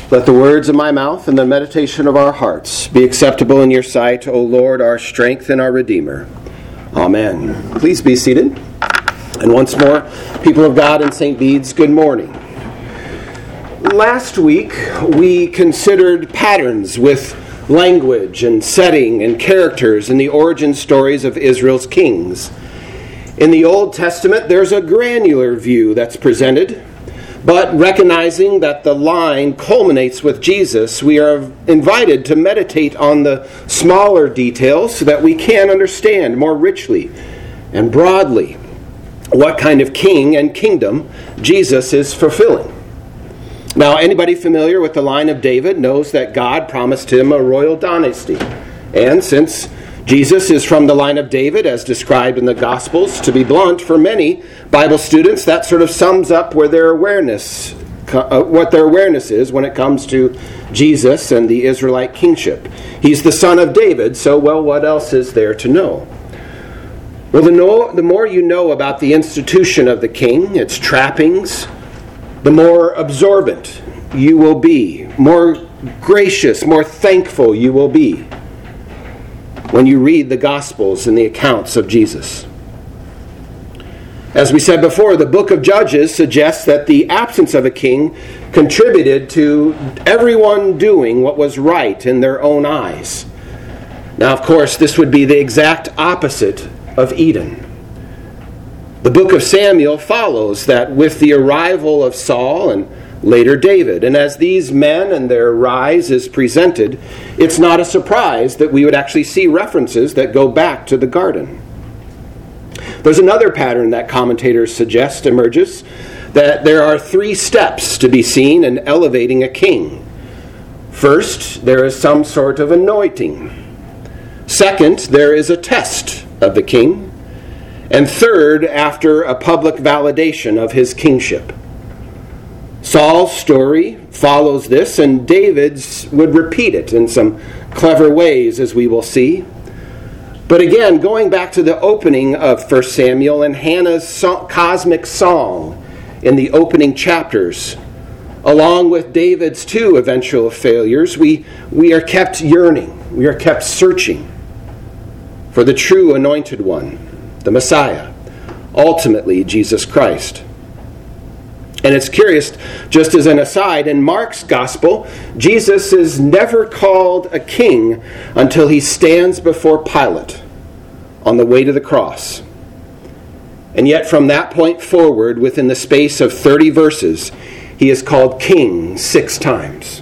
Let the words of my mouth and the meditation of our hearts be acceptable in your sight, O Lord, our strength and our Redeemer. Amen. Please be seated. And once more, people of God in St. Bede's, good morning. Last week, we considered patterns with language and setting and characters in the origin stories of Israel's kings. In the Old Testament, there's a granular view that's presented, but recognizing that the line culminates with Jesus, we are invited to meditate on the smaller details so that we can understand more richly and broadly what kind of king and kingdom Jesus is fulfilling. Now, anybody familiar with the line of David knows that God promised him a royal dynasty. And since Jesus is from the line of David, as described in the Gospels, to be blunt, for many Bible students, that sort of sums up what their awareness is when it comes to Jesus and the Israelite kingship. He's the son of David, so, what else is there to know? Well, the more you know about the institution of the king, its trappings, the more absorbent you will be, more gracious, more thankful you will be when you read the Gospels and the accounts of Jesus. As we said before, the book of Judges suggests that the absence of a king contributed to everyone doing what was right in their own eyes. Now, of course, this would be the exact opposite of Eden. The book of Samuel follows that with the arrival of Saul and later David. And as these men and their rise is presented, it's not a surprise that we would actually see references that go back to the garden. There's another pattern that commentators suggest emerges, that there are 3 steps to be seen in elevating a king. First, there is some sort of anointing. Second, there is a test of the king. And third, after a public validation of his kingship. Saul's story follows this, and David's would repeat it in some clever ways, as we will see. But again, going back to the opening of 1 Samuel and Hannah's cosmic song in the opening chapters, along with David's 2 eventual failures, we are kept yearning, we are kept searching for the true anointed one, the Messiah, ultimately Jesus Christ. And it's curious, just as an aside, in Mark's gospel, Jesus is never called a king until he stands before Pilate on the way to the cross. And yet from that point forward, within the space of 30 verses, he is called king 6 times.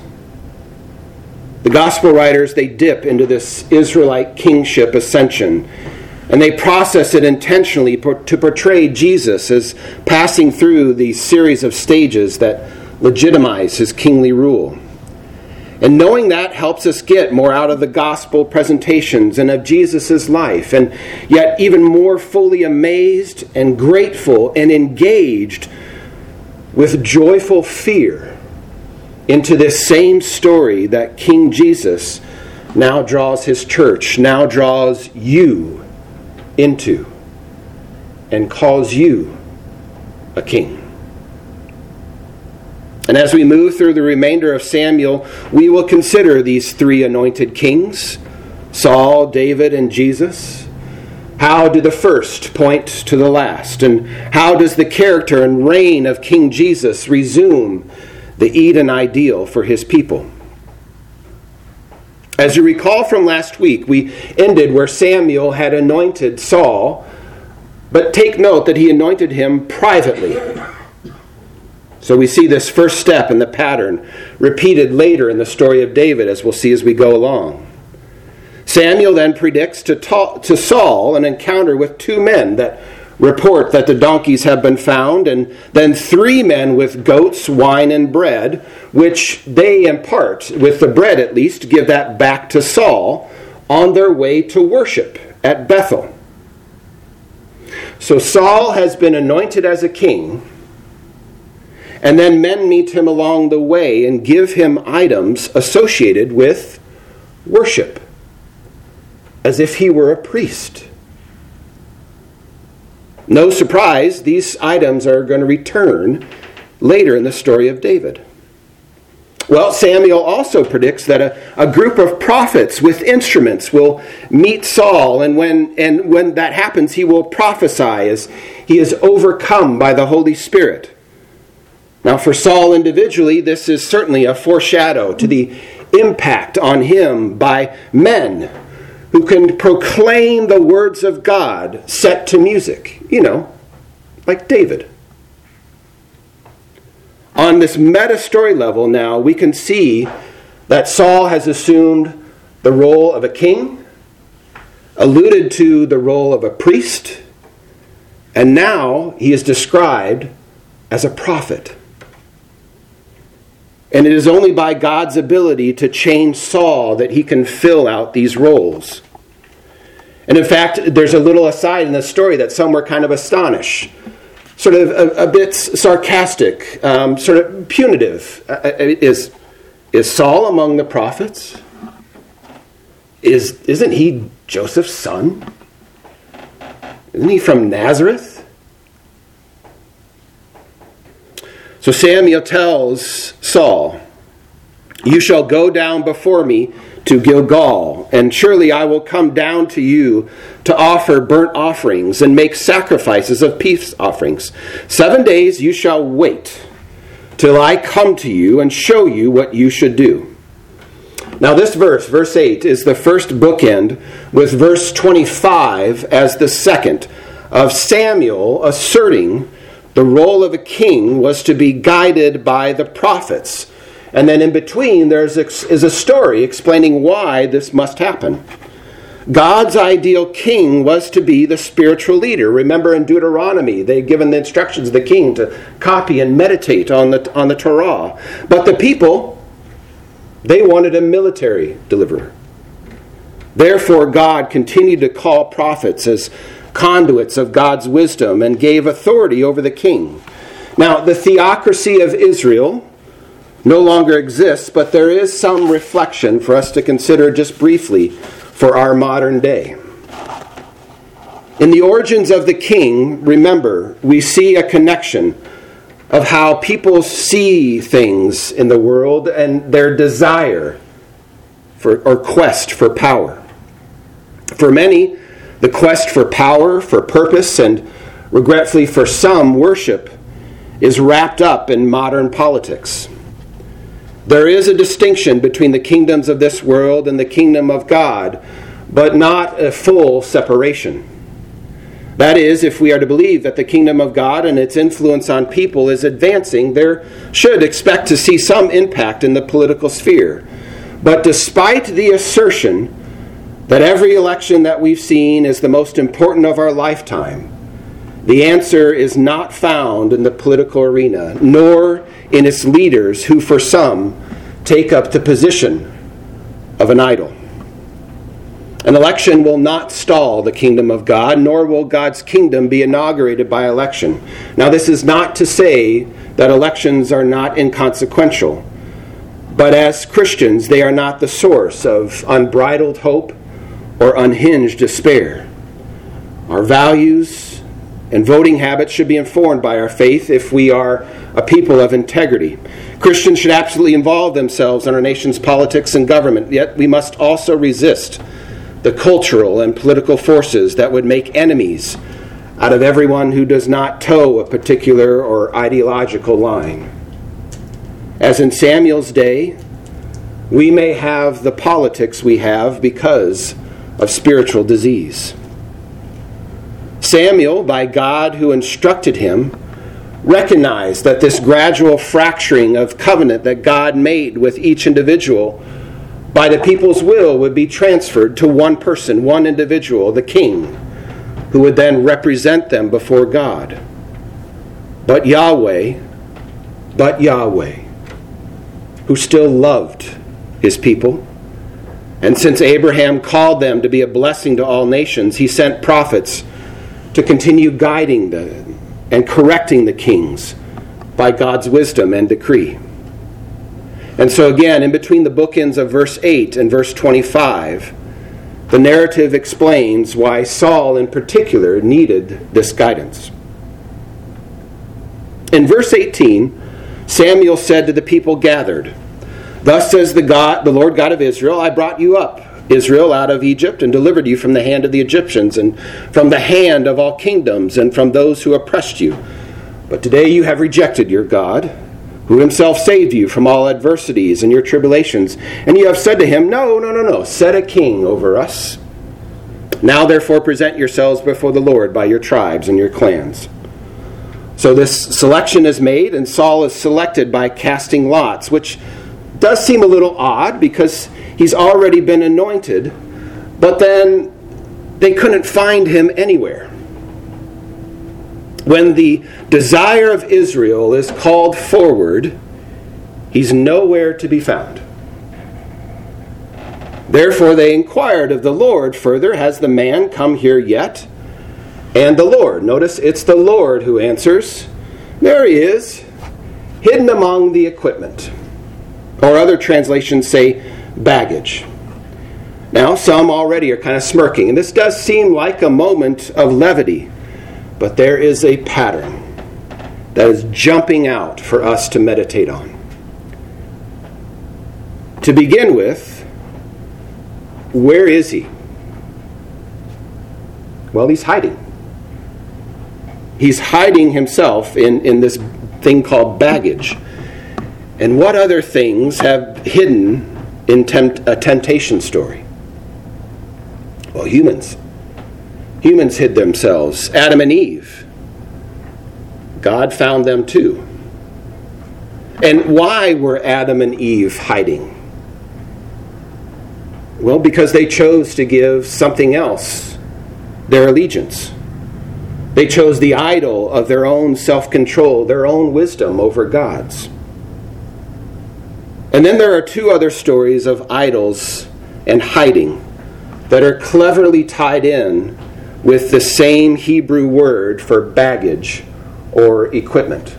The gospel writers, they dip into this Israelite kingship ascension, and they process it intentionally to portray Jesus as passing through the series of stages that legitimize his kingly rule. And knowing that helps us get more out of the gospel presentations and of Jesus' life, and yet even more fully amazed and grateful and engaged with joyful fear into this same story that King Jesus now draws his church, now draws you into, and calls you a king. And as we move through the remainder of Samuel, we will consider these 3 anointed kings, Saul, David, and Jesus. How do the first point to the last? And how does the character and reign of King Jesus resume the Eden ideal for his people? As you recall from last week, we ended where Samuel had anointed Saul, but take note that he anointed him privately. So we see this first step in the pattern repeated later in the story of David, as we'll see as we go along. Samuel then predicts to Saul an encounter with 2 men that report that the donkeys have been found, and then 3 men with goats, wine, and bread, which they impart, with the bread at least, give that back to Saul on their way to worship at Bethel. So Saul has been anointed as a king, and then men meet him along the way and give him items associated with worship, as if he were a priest. No surprise, these items are going to return later in the story of David. Well, Samuel also predicts that a group of prophets with instruments will meet Saul, and when that happens, he will prophesy as he is overcome by the Holy Spirit. Now, for Saul individually, this is certainly a foreshadow to the impact on him by men who can proclaim the words of God set to music, like David. On this meta-story level now, we can see that Saul has assumed the role of a king, alluded to the role of a priest, and now he is described as a prophet. And it is only by God's ability to change Saul that he can fill out these roles. And in fact, there's a little aside in the story that some were kind of astonished. Sort of a bit sarcastic, sort of punitive. Is Saul among the prophets? Isn't he Joseph's son? Isn't he from Nazareth? So Samuel tells Saul, "You shall go down before me to Gilgal, and surely I will come down to you to offer burnt offerings and make sacrifices of peace offerings. 7 days you shall wait till I come to you and show you what you should do." Now this verse 8, is the first bookend with verse 25 as the second of Samuel asserting the role of a king was to be guided by the prophets. And then in between is a story explaining why this must happen. God's ideal king was to be the spiritual leader. Remember in Deuteronomy, they'd given the instructions of the king to copy and meditate on the Torah. But the people, they wanted a military deliverer. Therefore, God continued to call prophets as conduits of God's wisdom and gave authority over the king. Now, the theocracy of Israel no longer exists, but there is some reflection for us to consider just briefly for our modern day. In the origins of the king, remember, we see a connection of how people see things in the world and their desire or quest for power. For many, the quest for power, for purpose, and regretfully for some, worship, is wrapped up in modern politics. There is a distinction between the kingdoms of this world and the kingdom of God, but not a full separation. That is, if we are to believe that the kingdom of God and its influence on people is advancing, there should expect to see some impact in the political sphere. But despite the assertion that every election that we've seen is the most important of our lifetime, the answer is not found in the political arena, nor in its leaders who, for some, take up the position of an idol. An election will not stall the kingdom of God, nor will God's kingdom be inaugurated by election. Now, this is not to say that elections are not inconsequential, but as Christians, they are not the source of unbridled hope or unhinged despair. Our values and voting habits should be informed by our faith if we are a people of integrity. Christians should absolutely involve themselves in our nation's politics and government, yet we must also resist the cultural and political forces that would make enemies out of everyone who does not toe a particular or ideological line. As in Samuel's day, we may have the politics we have because of spiritual disease. Samuel, by God who instructed him, recognized that this gradual fracturing of covenant that God made with each individual by the people's will would be transferred to one person, one individual, the king, who would then represent them before God. But Yahweh, who still loved his people, and since Abraham called them to be a blessing to all nations, he sent prophets to continue guiding them and correcting the kings by God's wisdom and decree. And so again, in between the bookends of verse 8 and verse 25, the narrative explains why Saul in particular needed this guidance. In verse 18, Samuel said to the people gathered, Thus says the Lord God of Israel, I brought you up, Israel, out of Egypt, and delivered you from the hand of the Egyptians, and from the hand of all kingdoms, and from those who oppressed you. But today you have rejected your God, who himself saved you from all adversities and your tribulations. And you have said to him, No, set a king over us. Now therefore present yourselves before the Lord by your tribes and your clans. So this selection is made, and Saul is selected by casting lots, which does seem a little odd because he's already been anointed, but then they couldn't find him anywhere. When the desire of Israel is called forward, he's nowhere to be found. Therefore they inquired of the Lord further, has the man come here yet? And the Lord, notice it's the Lord who answers, there he is, hidden among the equipment. Or other translations say baggage. Now some already are kind of smirking, and this does seem like a moment of levity, but there is a pattern that is jumping out for us to meditate on. To begin with, where is he? Well, he's hiding. He's hiding himself in this thing called baggage. And what other things have hidden in a temptation story? Well, humans. Humans hid themselves. Adam and Eve. God found them too. And why were Adam and Eve hiding? Well, because they chose to give something else their allegiance. They chose the idol of their own self-control, their own wisdom over God's. And then there are two other stories of idols and hiding that are cleverly tied in with the same Hebrew word for baggage or equipment.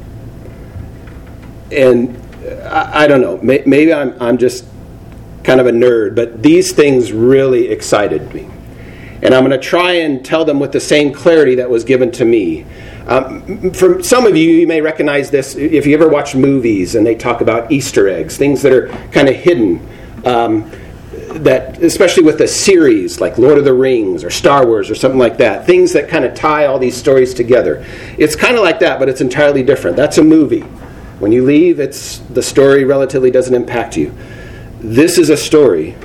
And I don't know, maybe I'm just kind of a nerd, but these things really excited me. And I'm going to try and tell them with the same clarity that was given to me. For some of you, you may recognize this if you ever watch movies and they talk about Easter eggs, things that are kind of hidden, that especially with a series like Lord of the Rings or Star Wars or something like that, things that kind of tie all these stories together. It's kind of like that, but it's entirely different. That's a movie. When you leave, the story relatively doesn't impact you. This is a story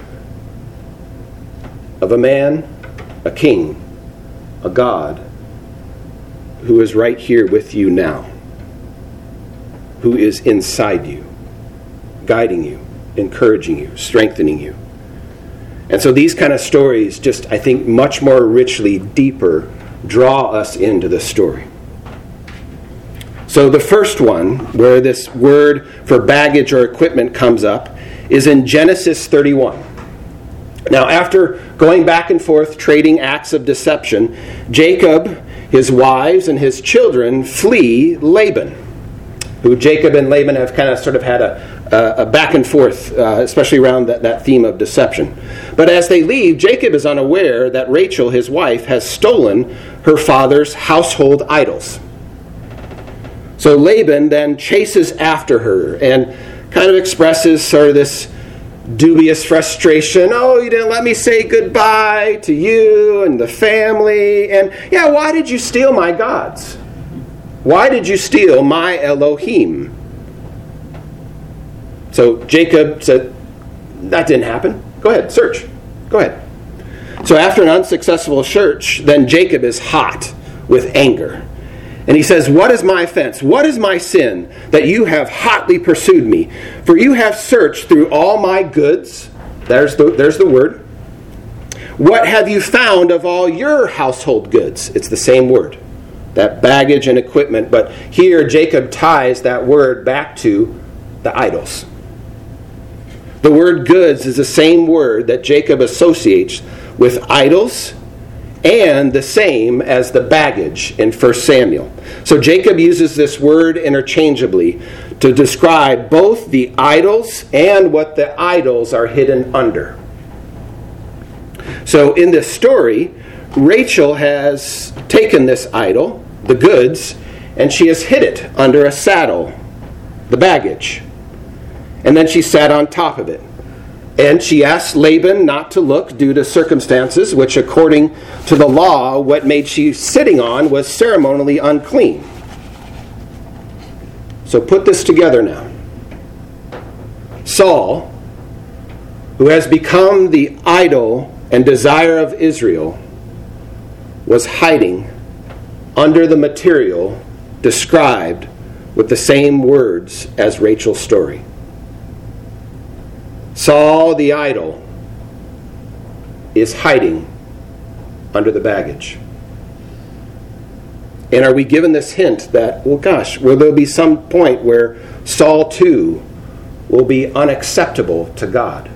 of a man, a king, a God, who is right here with you now, who is inside you, guiding you, encouraging you, strengthening you. And so these kind of stories just, I think, much more richly, deeper, draw us into the story. So the first one, where this word for baggage or equipment comes up, is in Genesis 31. Now, after going back and forth trading acts of deception, Jacob, his wives, and his children flee Laban, who Jacob and Laban have kind of sort of had a back and forth, especially around that theme of deception. But as they leave, Jacob is unaware that Rachel, his wife, has stolen her father's household idols. So Laban then chases after her and kind of expresses sort of this dubious frustration. Oh, you didn't let me say goodbye to you and the family. And yeah, why did you steal my gods? Why did you steal my Elohim? So Jacob said, that didn't happen. Go ahead, search. Go ahead. So after an unsuccessful search, then Jacob is hot with anger. And he says, what is my offense? What is my sin that you have hotly pursued me? For you have searched through all my goods. There's the word. What have you found of all your household goods? It's the same word. That baggage and equipment. But here Jacob ties that word back to the idols. The word goods is the same word that Jacob associates with idols, and the same as the baggage in 1 Samuel. So Jacob uses this word interchangeably to describe both the idols and what the idols are hidden under. So in this story, Rachel has taken this idol, the goods, and she has hid it under a saddle, the baggage. And then she sat on top of it. And she asked Laban not to look due to circumstances, which according to the law, what made she sitting on was ceremonially unclean. So put this together now. Saul, who has become the idol and desire of Israel, was hiding under the material described with the same words as Rachel's story. Saul the idol is hiding under the baggage. And are we given this hint that, well, gosh, will there be some point where Saul too will be unacceptable to God?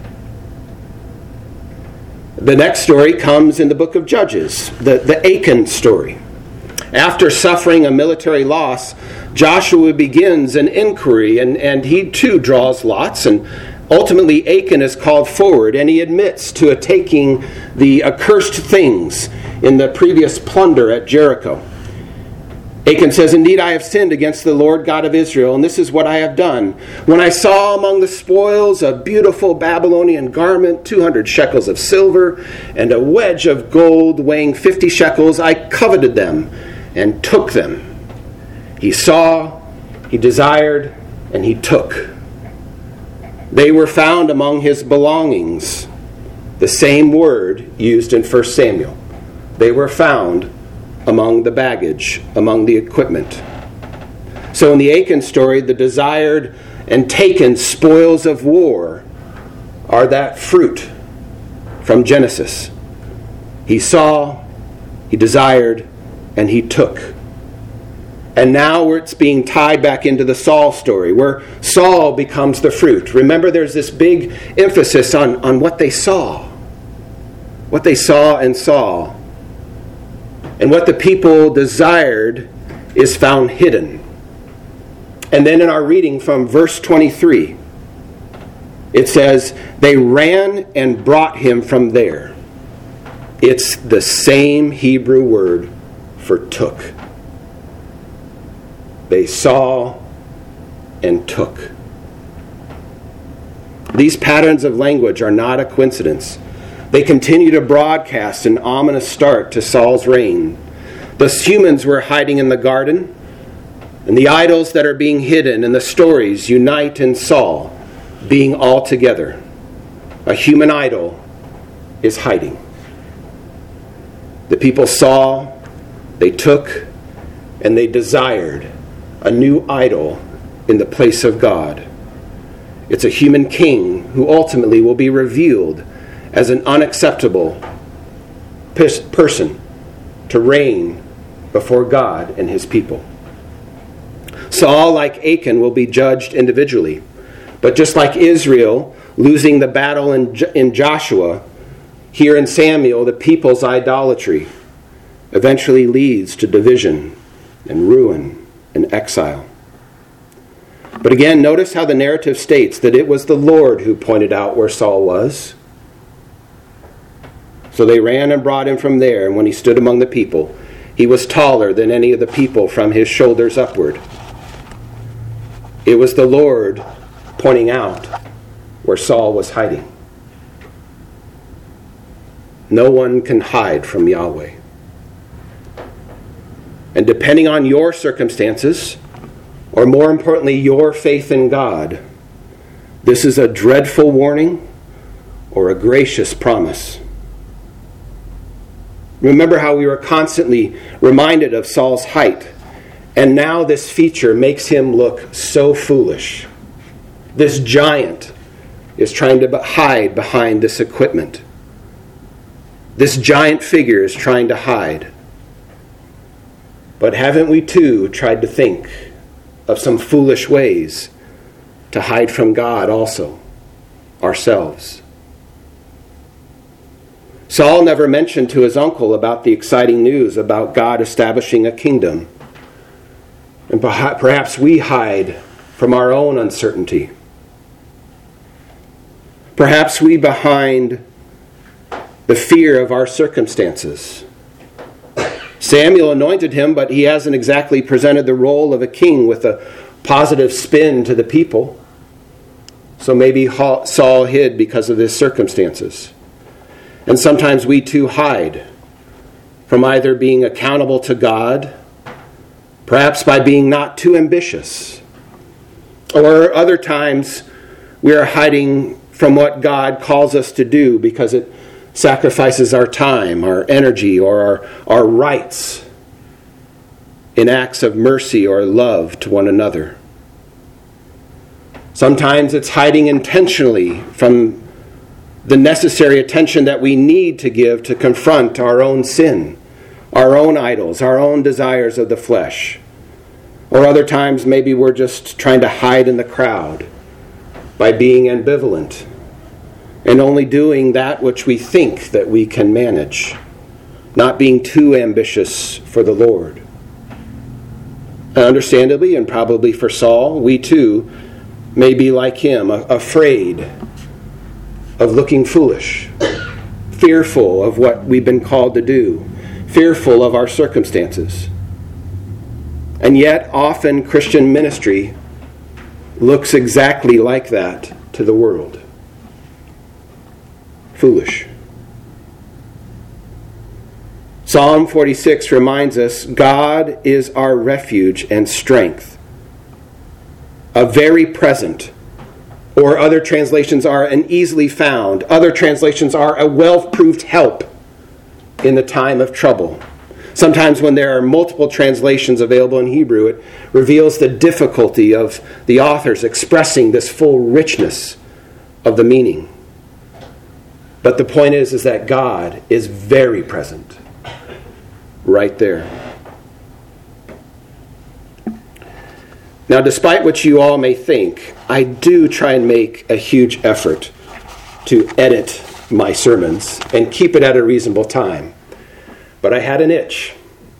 The next story comes in the book of Judges, the Achan story. After suffering a military loss, Joshua begins an inquiry, and he too draws lots, and ultimately Achan is called forward, and he admits to taking the accursed things in the previous plunder at Jericho. Achan says, "Indeed, I have sinned against the Lord God of Israel, and this is what I have done. When I saw among the spoils a beautiful Babylonian garment, 200 shekels of silver, and a wedge of gold weighing 50 shekels, I coveted them and took them." He saw, he desired, and he took. They were found among his belongings. The same word used in 1 Samuel. They were found among the baggage, among the equipment. So in the Achan story, the desired and taken spoils of war are that fruit from Genesis. He saw, he desired, and he took. And now it's being tied back into the Saul story, where Saul becomes the fruit. Remember, there's this big emphasis on what they saw. What they saw and saw. And what the people desired is found hidden. And then in our reading from verse 23, it says, "They ran and brought him from there." It's the same Hebrew word for took. They saw and took. These patterns of language are not a coincidence. They continue to broadcast an ominous start to Saul's reign. The humans were hiding in the garden, and the idols that are being hidden in the stories unite in Saul being all together. A human idol is hiding. The people saw, they took, and they desired a new idol in the place of God. It's a human king who ultimately will be revealed as an unacceptable person to reign before God and his people. Saul, like Achan, will be judged individually. But just like Israel losing the battle in Joshua, here in Samuel, the people's idolatry eventually leads to division and ruin and exile. But again, notice how the narrative states that it was the Lord who pointed out where Saul was. So they ran and brought him from there, and when he stood among the people, he was taller than any of the people from his shoulders upward. It was the Lord pointing out where Saul was hiding. No one can hide from Yahweh. And depending on your circumstances, or more importantly, your faith in God, this is a dreadful warning or a gracious promise. Remember how we were constantly reminded of Saul's height, and now this feature makes him look so foolish. This giant is trying to hide behind this equipment. This giant figure is trying to hide. But haven't we too tried to think of some foolish ways to hide from God also, ourselves? Saul never mentioned to his uncle about the exciting news about God establishing a kingdom. And perhaps we hide from our own uncertainty. Perhaps we behind the fear of our circumstances. Samuel anointed him, but he hasn't exactly presented the role of a king with a positive spin to the people. So maybe Saul hid because of his circumstances. And sometimes we too hide from either being accountable to God, perhaps by being not too ambitious, or other times we are hiding from what God calls us to do because it sacrifices our time, our energy, or our rights in acts of mercy or love to one another. Sometimes it's hiding intentionally from the necessary attention that we need to give to confront our own sin, our own idols, our own desires of the flesh. Or other times maybe we're just trying to hide in the crowd by being ambivalent and only doing that which we think that we can manage, not being too ambitious for the Lord. Understandably, and probably for Saul, we too may be like him, afraid of looking foolish, fearful of what we've been called to do, fearful of our circumstances. And yet, often Christian ministry looks exactly like that to the world. Foolish. Psalm 46 reminds us, God is our refuge and strength, a very present, or other translations are an easily found. Other translations are a well-proved help in the time of trouble. Sometimes when there are multiple translations available in Hebrew, it reveals the difficulty of the authors expressing this full richness of the meaning. But the point is that God is very present right there. Now, despite what you all may think, I do try and make a huge effort to edit my sermons and keep it at a reasonable time. But I had an itch,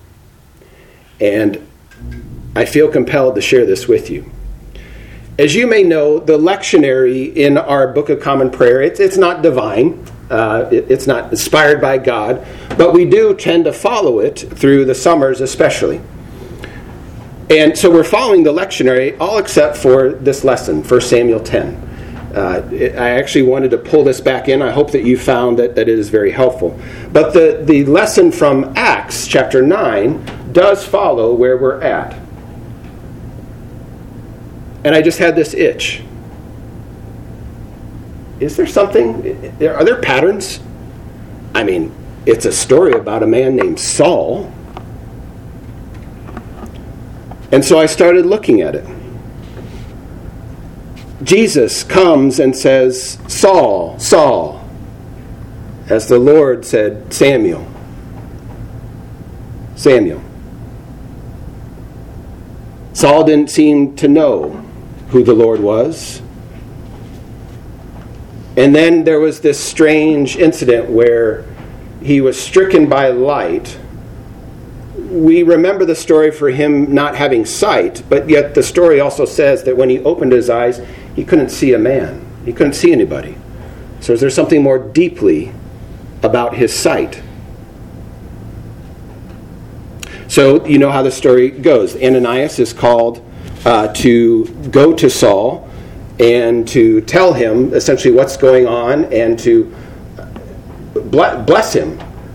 and I feel compelled to share this with you. As you may know, the lectionary in our Book of Common Prayer, it's not divine, it's not inspired by God, but we do tend to follow it through the summers especially. And so we're following the lectionary, all except for this lesson, 1 Samuel 10. I actually wanted to pull this back in. I hope that you found that it is very helpful. But the lesson from Acts chapter 9 does follow where we're at. And I just had this itch. Is there something? Are there patterns? I mean, it's a story about a man named Saul. And so I started looking at it. Jesus comes and says, Saul, Saul, as the Lord said, Samuel. Samuel. Saul didn't seem to know who the Lord was. And then there was this strange incident where he was stricken by light. We remember the story for him not having sight, but yet the story also says that when he opened his eyes, he couldn't see a man. He couldn't see anybody. So is there something more deeply about his sight? So you know how the story goes. Ananias is called to go to Saul and to tell him essentially what's going on and to bless him.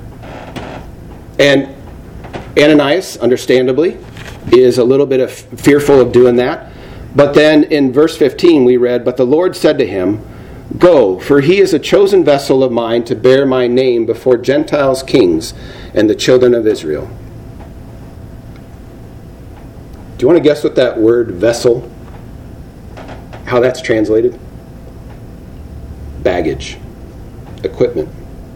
And Ananias, understandably, is a little bit fearful of doing that. But then in verse 15 we read, But the Lord said to him, Go, for he is a chosen vessel of mine to bear my name before Gentiles, kings, and the children of Israel. Do you want to guess what that word vessel, how that's translated? Baggage, equipment.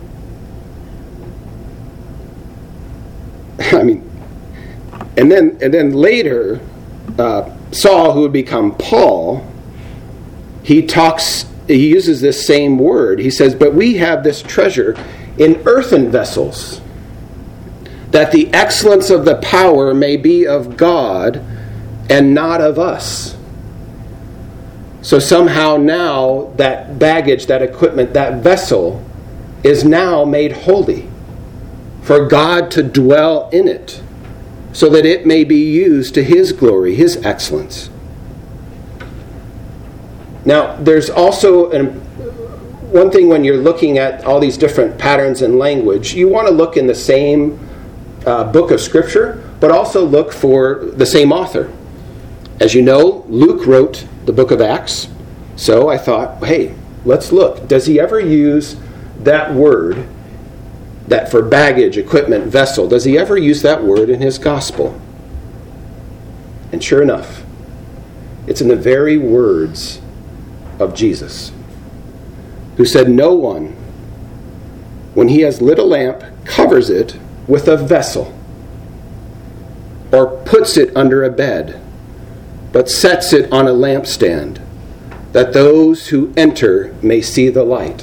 I mean, and then later, Saul, who would become Paul, he uses this same word. He says, But we have this treasure in earthen vessels, that the excellence of the power may be of God and not of us. So somehow now that baggage, that equipment, that vessel is now made holy for God to dwell in it so that it may be used to His glory, His excellence. Now, there's also one thing when you're looking at all these different patterns in language, you want to look in the same book of Scripture, but also look for the same author. As you know, Luke wrote the book of Acts, so I thought, hey, let's look. Does he ever use that word, that for baggage, equipment, vessel, does he ever use that word in his gospel? And sure enough, it's in the very words of Jesus, who said, no one, when he has lit a lamp, covers it with a vessel, or puts it under a bed, but sets it on a lampstand, that those who enter may see the light.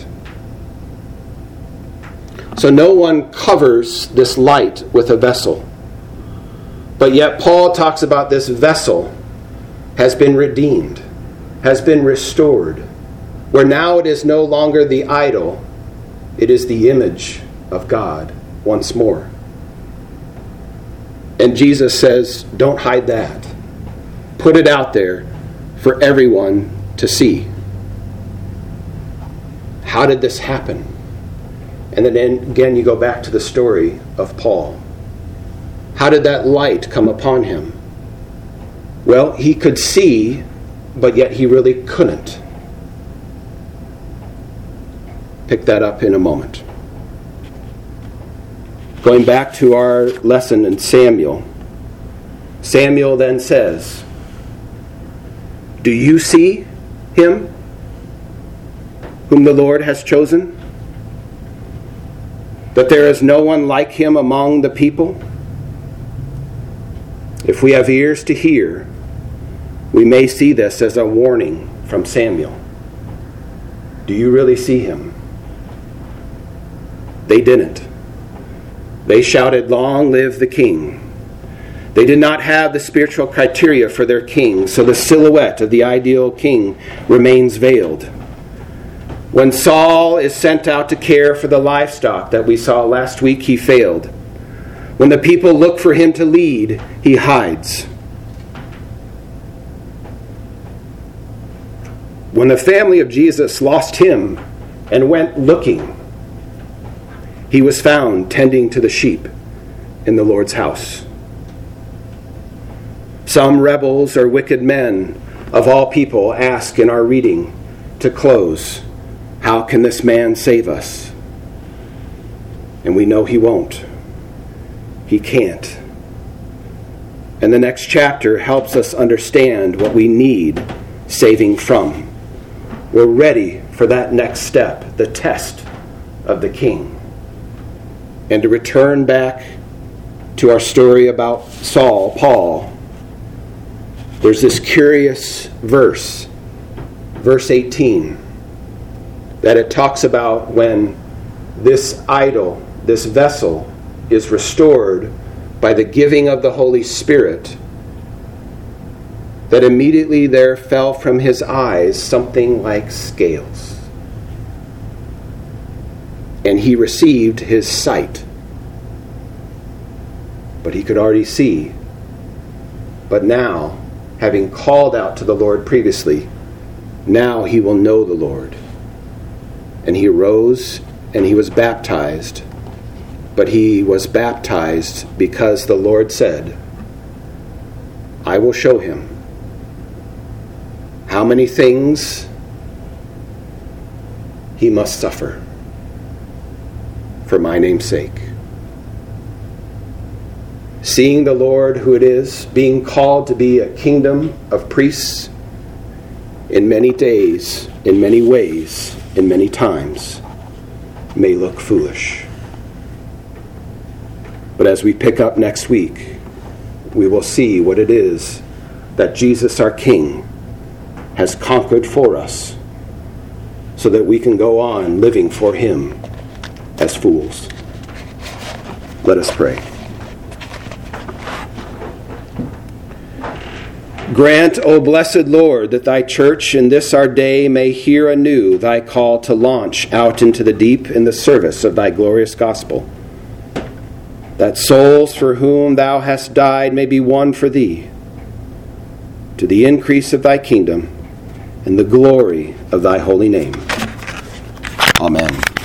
So no one covers this light with a vessel. But yet Paul talks about this vessel has been redeemed, has been restored, where now it is no longer the idol, it is the image of God once more. And Jesus says, don't hide that. Put it out there for everyone to see. How did this happen? And then again you go back to the story of Paul. How did that light come upon him? Well, he could see, but yet he really couldn't. Pick that up in a moment. Going back to our lesson in Samuel. Samuel then says, do you see him whom the Lord has chosen? That there is no one like him among the people? If we have ears to hear, we may see this as a warning from Samuel. Do you really see him? They didn't. They shouted, long live the king. They did not have the spiritual criteria for their king, so the silhouette of the ideal king remains veiled. When Saul is sent out to care for the livestock that we saw last week, he failed. When the people look for him to lead, he hides. When the family of Jesus lost him and went looking, he was found tending to the sheep in the Lord's house. Some rebels or wicked men of all people ask in our reading to close, how can this man save us? And we know he won't. He can't. And the next chapter helps us understand what we need saving from. We're ready for that next step, the test of the king. And to return back to our story about Saul, Paul, there's this curious verse 18, that it talks about when this idol, this vessel, is restored by the giving of the Holy Spirit, that immediately there fell from his eyes something like scales. And he received his sight. But he could already see. But now, having called out to the Lord previously, now he will know the Lord. And he arose and he was baptized. But he was baptized because the Lord said, I will show him how many things he must suffer for my name's sake. Seeing the Lord who it is, being called to be a kingdom of priests in many days, in many ways, in many times, may look foolish. But as we pick up next week, we will see what it is that Jesus, our King, has conquered for us, so that we can go on living for him as fools. Let us pray. Grant, O blessed Lord, that thy church in this our day may hear anew thy call to launch out into the deep in the service of thy glorious gospel, that souls for whom thou hast died may be won for thee, to the increase of thy kingdom, and the glory of thy holy name. Amen.